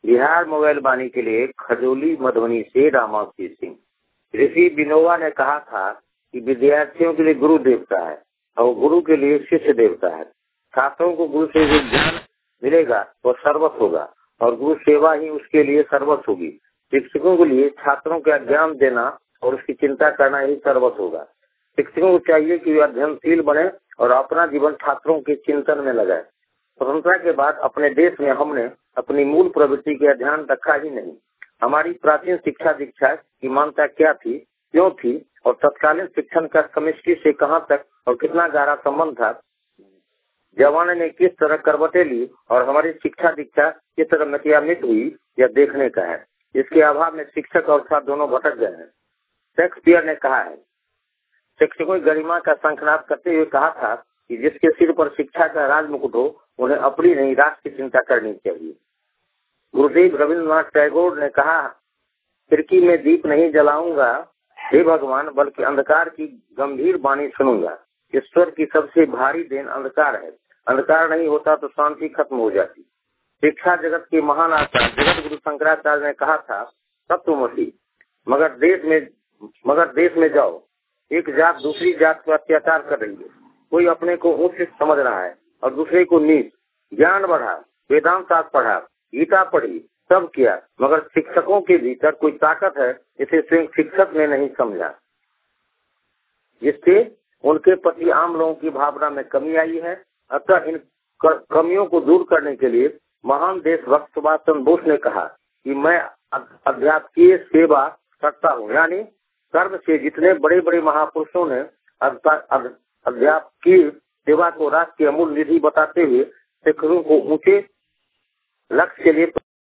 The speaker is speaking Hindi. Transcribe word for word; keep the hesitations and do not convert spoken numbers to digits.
बिहार मोबाइल वाणी के लिए खजोली मधुबनी से रामावती सिंह। ऋषि विनोबा ने कहा था कि विद्यार्थियों के लिए गुरु देवता है और गुरु के लिए शिष्य देवता है। छात्रों को गुरु से जो ज्ञान मिलेगा वो सर्वस्व होगा और गुरु सेवा ही उसके लिए सर्वस्व होगी। शिक्षकों के लिए छात्रों का ज्ञान देना और उसकी चिंता करना ही सर्वस्व होगा। शिक्षकों को चाहिए कि वे अध्ययनशील बने और अपना जीवन छात्रों के चिंतन में लगाए। स्वतंत्रता के बाद अपने देश में हमने अपनी मूल प्रवृत्ति का ध्यान रखा ही नहीं। हमारी प्राचीन शिक्षा दीक्षा की मान्यता क्या थी, क्यों थी और तत्कालीन शिक्षण का समष्टि से कहां तक और कितना गहरा संबंध था, जमाने ने किस तरह करवटें ली और हमारी शिक्षा दीक्षा किस तरह मिटियामिट हुई, यह देखने का है। इसके अभाव में शिक्षक और छात्र दोनों भटक गए हैं। शेक्सपियर ने कहा है, शिक्षकों की गरिमा का शंखनाद करते हुए कहा था कि जिसके सिर पर शिक्षा का राज मुकुट हो उन्हें अपनी नहीं राष्ट्र की चिंता करनी चाहिए। गुरुदेव रविन्द्रनाथ टैगोर ने कहा, खिड़की में दीप नहीं जलाऊंगा हे भगवान, बल्कि अंधकार की गंभीर वाणी सुनूंगा। ईश्वर की सबसे भारी देन अंधकार है। अंधकार नहीं होता तो शांति खत्म हो जाती। शिक्षा जगत के महान आचार्य जगत गुरु शंकराचार्य ने कहा था, तत्वमसि, मगर देश में मगर देश में जाओ, एक जात दूसरी जात पर अत्याचार कर रही है। कोई अपने को उच्च समझ रहा है और दूसरे को नीच। ज्ञान बढ़ा, वेदांत शास्त्र पढ़ा, गीता पढ़ी, सब किया, मगर शिक्षकों के भीतर कोई ताकत है जिसे स्वयं शिक्षक ने नहीं समझा, जिससे उनके प्रति आम लोगों की भावना में कमी आई है। अतः इन कमियों को दूर करने के लिए महान देशभक्त सुभाष चंद्र बोस ने कहा कि मैं अध्यापकीय सेवा करता हूँ। यानी कर्म से जितने बड़े बड़े महापुरुषों ने अध्यापकीय सेवा को राष्ट्र की अमूल्य निधि बताते हुए शिक्षकों को ऊंचे लक्ष्य के लिए